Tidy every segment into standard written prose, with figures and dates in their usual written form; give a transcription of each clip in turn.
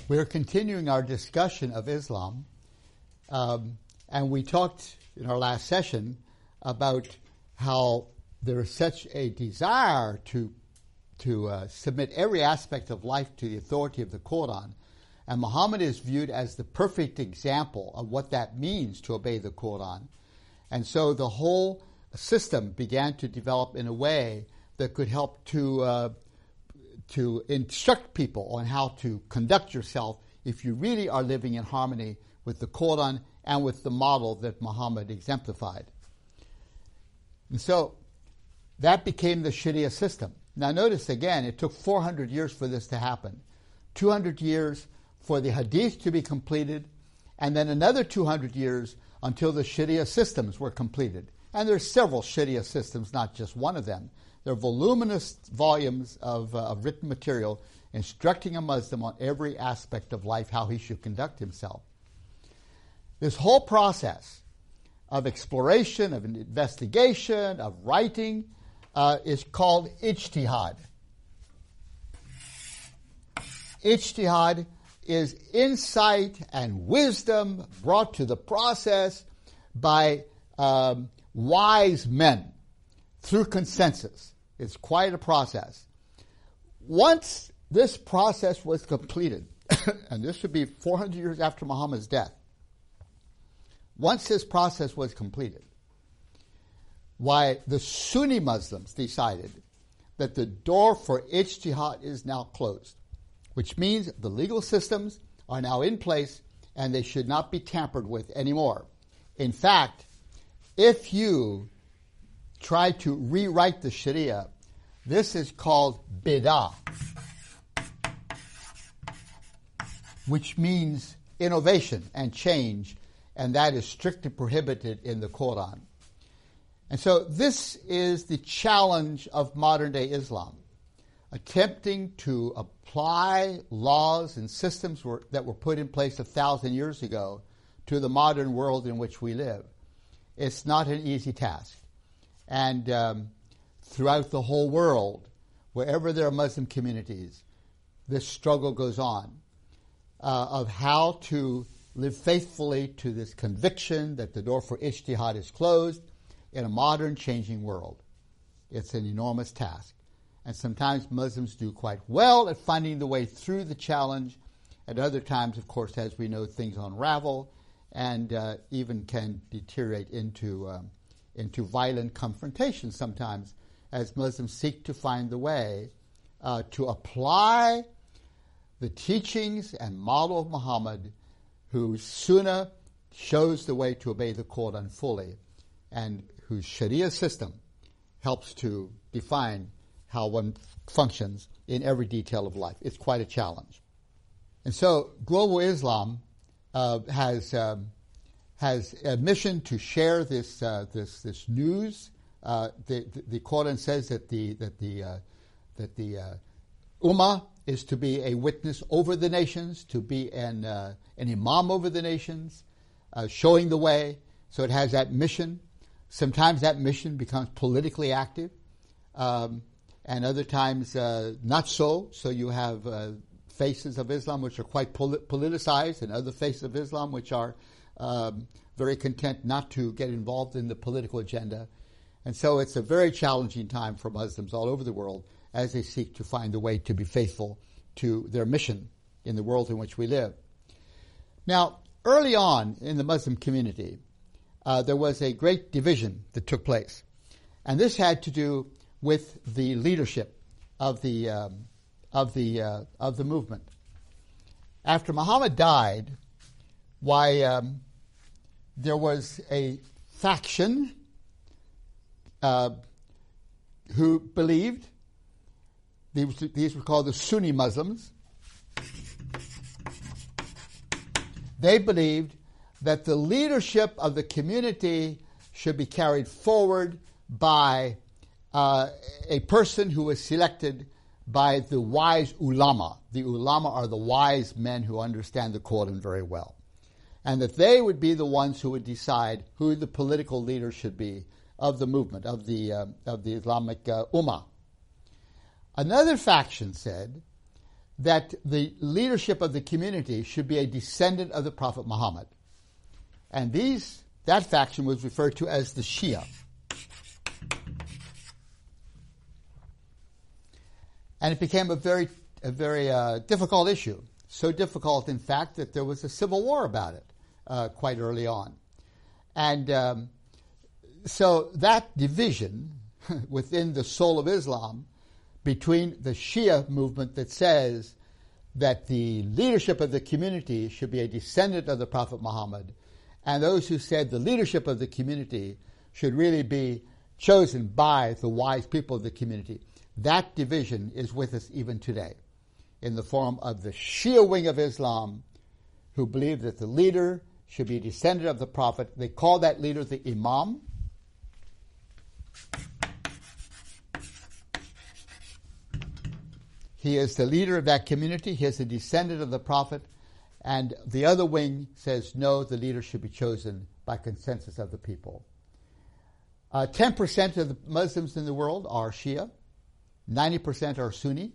We're continuing our discussion of Islam, and we talked in our last session about how there is such a desire to submit every aspect of life to the authority of the Quran, and Muhammad is viewed as the perfect example of what that means to obey the Quran. And so the whole system began to develop in a way that could help to instruct people on how to conduct yourself if you really are living in harmony with the Quran and with the model that Muhammad exemplified. And so that became the Sharia system. Now notice again, it took 400 years for this to happen. 200 years for the Hadith to be completed, and then another 200 years until the Sharia systems were completed. And there's several Sharia systems, not just one of them. They're voluminous volumes of written material instructing a Muslim on every aspect of life, how he should conduct himself. This whole process of exploration, of investigation, of writing, is called ijtihad. Ijtihad is insight and wisdom brought to the process by wise men through consensus. It's quite a process. Once this process was completed, and this would be 400 years after Muhammad's death, once this process was completed, why the Sunni Muslims decided that the door for ijtihad is now closed, which means the legal systems are now in place and they should not be tampered with anymore. In fact, if you try to rewrite the Sharia, this is called bid'ah, which means innovation and change, and that is strictly prohibited in the Quran. And so this is the challenge of modern-day Islam, attempting to apply laws and systems that were put in place 1,000 years ago to the modern world in which we live. It's not an easy task. And throughout the whole world, wherever there are Muslim communities, this struggle goes on of how to live faithfully to this conviction that the door for ijtihad is closed in a modern, changing world. It's an enormous task. And sometimes Muslims do quite well at finding the way through the challenge. At other times, of course, as we know, things unravel and even can deteriorate into violent confrontation sometimes as Muslims seek to find the way to apply the teachings and model of Muhammad, whose Sunnah shows the way to obey the Quran fully, and whose Sharia system helps to define how one functions in every detail of life. It's quite a challenge. And so Global Islam has a mission to share this news. The Quran says that the Ummah is to be a witness over the nations, to be an imam over the nations, showing the way. So it has that mission. Sometimes that mission becomes politically active, and other times not so. So you have faces of Islam which are quite politicized, and other faces of Islam which are very content not to get involved in the political agenda. And so it's a very challenging time for Muslims all over the world as they seek to find a way to be faithful to their mission in the world in which we live. Now, early on in the Muslim community, there was a great division that took place. And this had to do with the leadership of the movement. After Muhammad died, there was a faction who believed, these were called the Sunni Muslims. They believed that the leadership of the community should be carried forward by a person who was selected by the wise ulama. The ulama are the wise men who understand the Quran very well. And that they would be the ones who would decide who the political leader should be of the movement, of the Islamic Ummah. Another faction said that the leadership of the community should be a descendant of the Prophet Muhammad. And that faction was referred to as the Shia. And it became a very difficult issue. So difficult, in fact, that there was a civil war about it quite early on. And so that division within the soul of Islam between the Shia movement that says that the leadership of the community should be a descendant of the Prophet Muhammad, and those who said the leadership of the community should really be chosen by the wise people of the community. That division is with us even today in the form of the Shia wing of Islam, who believe that the leader should be a descendant of the Prophet. They call that leader the Imam. He is the leader of that community. He is a descendant of the Prophet. And the other wing says, no, the leader should be chosen by consensus of the people. 10% of the Muslims in the world are Shia. 90% are Sunni.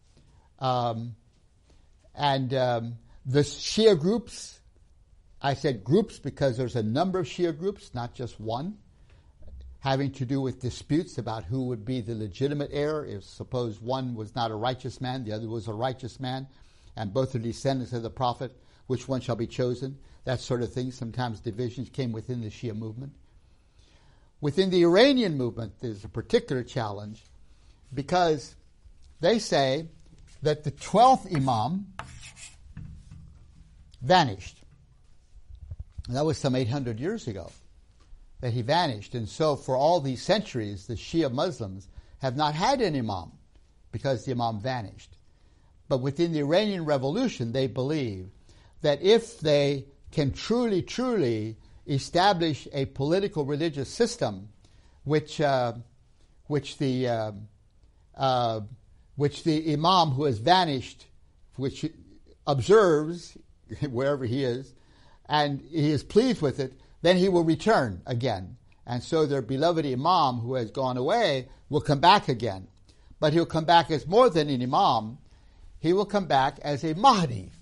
The Shia groups, I said groups because there's a number of Shia groups, not just one, having to do with disputes about who would be the legitimate heir. If suppose one was not a righteous man, the other was a righteous man, and both are descendants of the Prophet, which one shall be chosen? That sort of thing. Sometimes divisions came within the Shia movement. Within the Iranian movement, there's a particular challenge because they say that the 12th Imam vanished. And that was some 800 years ago that he vanished. And so for all these centuries, the Shia Muslims have not had an Imam because the Imam vanished. But within the Iranian Revolution, they believe that if they can truly establish a political religious system which the Imam who has vanished, which observes wherever he is, and he is pleased with it, then he will return again. And so their beloved Imam who has gone away will come back again. But he'll come back as more than an Imam. He will come back as a Mahdi.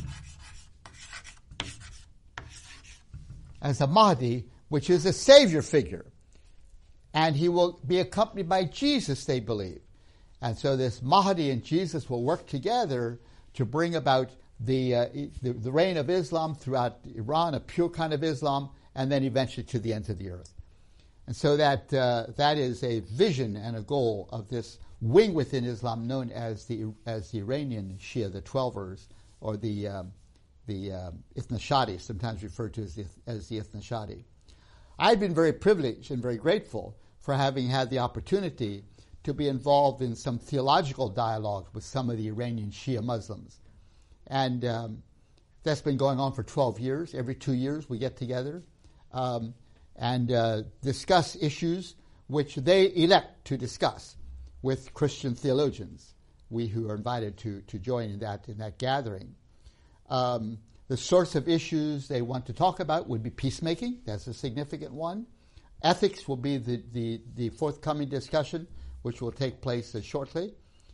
As a Mahdi, which is a savior figure. And he will be accompanied by Jesus, they believe. And so this Mahdi and Jesus will work together to bring about the reign of Islam throughout Iran, a pure kind of Islam, and then eventually to the ends of the earth. And so that is a vision and a goal of this wing within Islam known as the Iranian Shia, the Twelvers, or the Ithna Shadi, sometimes referred to as the Ithna Shadi. I've been very privileged and very grateful for having had the opportunity to be involved in some theological dialogue with some of the Iranian Shia Muslims. And that's been going on for 12 years. Every 2 years we get together and discuss issues which they elect to discuss with Christian theologians, we who are invited to join in that gathering. The sorts of issues they want to talk about would be peacemaking. That's a significant one. Ethics will be the forthcoming discussion, which will take place shortly.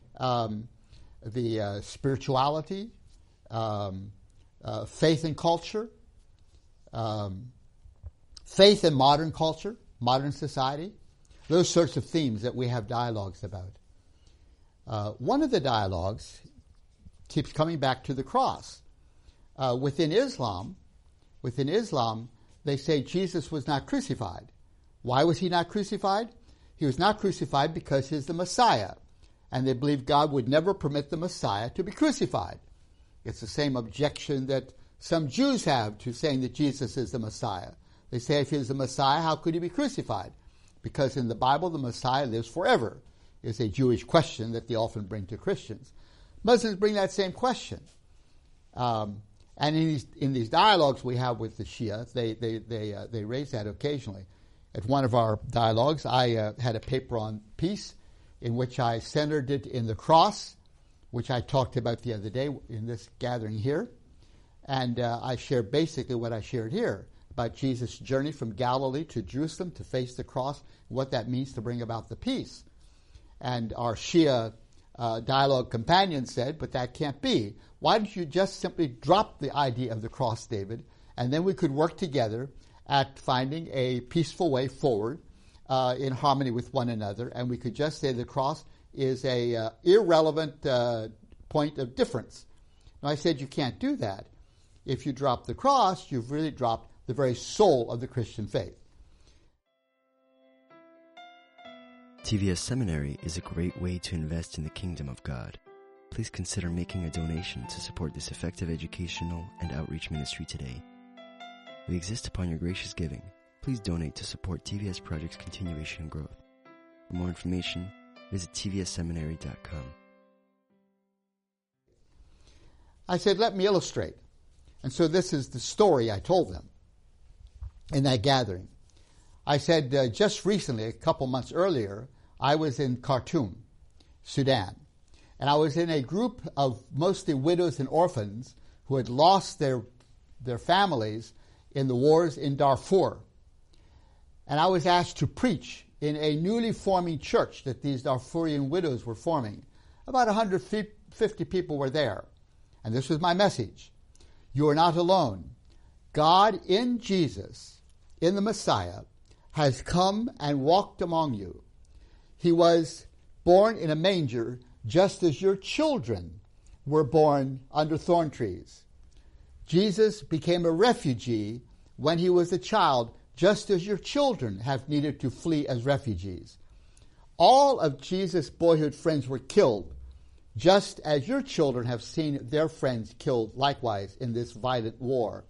The spirituality, faith and culture, faith and modern culture, modern society, those sorts of themes that we have dialogues about. One of the dialogues keeps coming back to the cross. Within Islam, they say Jesus was not crucified. Why was he not crucified? He was not crucified because he's the Messiah, and they believe God would never permit the Messiah to be crucified. It's the same objection that some Jews have to saying that Jesus is the Messiah. They say if he's the Messiah, how could he be crucified? Because in the Bible, the Messiah lives forever. It's a Jewish question that they often bring to Christians. Muslims bring that same question. And in these dialogues we have with the Shia, they raise that occasionally. At one of our dialogues, I had a paper on peace in which I centered it in the cross, which I talked about the other day in this gathering here. And I shared basically what I shared here about Jesus' journey from Galilee to Jerusalem to face the cross, what that means to bring about the peace. And our Shia dialogue companion said, but that can't be. Why don't you just simply drop the idea of the cross, David, and then we could work together at finding a peaceful way forward in harmony with one another, and we could just say the cross is a irrelevant point of difference. Now, I said you can't do that. If you drop the cross, you've really dropped the very soul of the Christian faith. TVS Seminary is a great way to invest in the kingdom of God. Please consider making a donation to support this effective educational and outreach ministry today. We exist upon your gracious giving. Please donate to support TVS Project's continuation and growth. For more information, visit tvsseminary.com. I said, let me illustrate. And so this is the story I told them in that gathering. I said, just recently, a couple months earlier, I was in Khartoum, Sudan. And I was in a group of mostly widows and orphans who had lost their families in the wars in Darfur. And I was asked to preach in a newly forming church that these Darfurian widows were forming. About 150 people were there. And this was my message. You are not alone. God in Jesus, in the Messiah, has come and walked among you. He was born in a manger just as your children were born under thorn trees. Jesus became a refugee when he was a child, just as your children have needed to flee as refugees. All of Jesus' boyhood friends were killed, just as your children have seen their friends killed likewise in this violent war.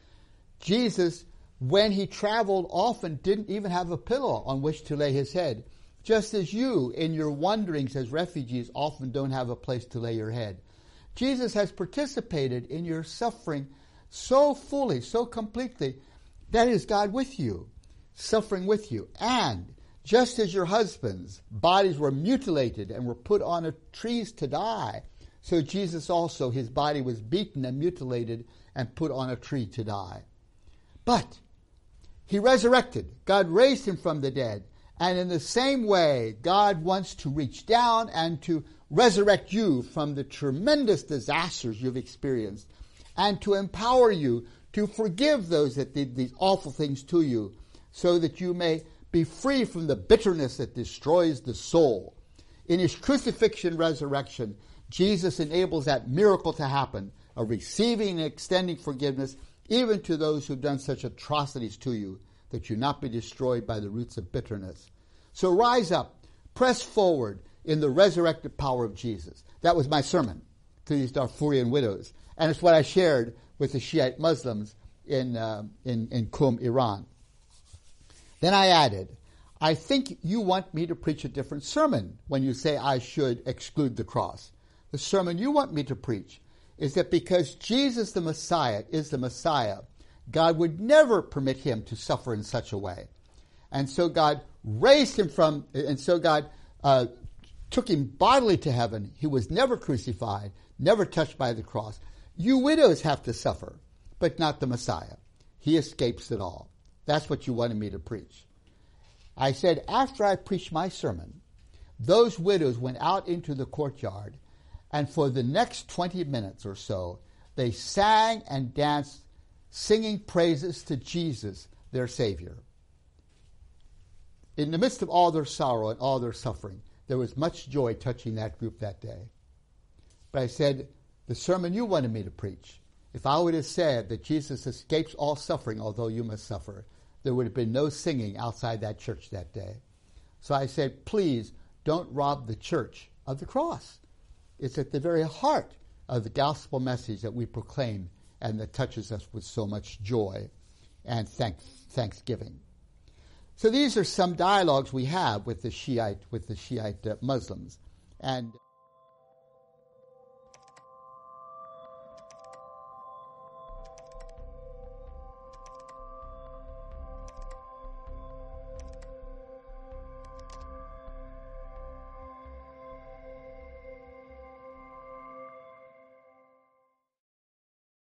Jesus, when he traveled, often didn't even have a pillow on which to lay his head, just as you, in your wanderings as refugees, often don't have a place to lay your head. Jesus has participated in your suffering so fully, so completely. That is God with you, suffering with you. And just as your husbands' bodies were mutilated and were put on trees to die, so Jesus also, his body was beaten and mutilated and put on a tree to die. But he resurrected. God raised him from the dead. And in the same way, God wants to reach down and to resurrect you from the tremendous disasters you've experienced and to empower you to forgive those that did these awful things to you so that you may be free from the bitterness that destroys the soul. In his crucifixion resurrection, Jesus enables that miracle to happen, of receiving and extending forgiveness even to those who've done such atrocities to you, that you not be destroyed by the roots of bitterness. So rise up, press forward in the resurrected power of Jesus. That was my sermon to these Darfurian widows. And it's what I shared with the Shiite Muslims in Qum, Iran. Then I added, I think you want me to preach a different sermon when you say I should exclude the cross. The sermon you want me to preach is that because Jesus the Messiah is the Messiah, God would never permit him to suffer in such a way. And so God raised him God took him bodily to heaven. He was never crucified, never touched by the cross. You widows have to suffer, but not the Messiah. He escapes it all. That's what you wanted me to preach. I said, after I preached my sermon, those widows went out into the courtyard, and for the next 20 minutes or so, they sang and danced, singing praises to Jesus, their Savior. In the midst of all their sorrow and all their suffering, there was much joy touching that group that day. But I said, the sermon you wanted me to preach, if I would have said that Jesus escapes all suffering, although you must suffer, there would have been no singing outside that church that day. So I said, please don't rob the church of the cross. It's at the very heart of the gospel message that we proclaim and that touches us with so much joy and thanksgiving. So these are some dialogues we have with the Shiite Muslims. And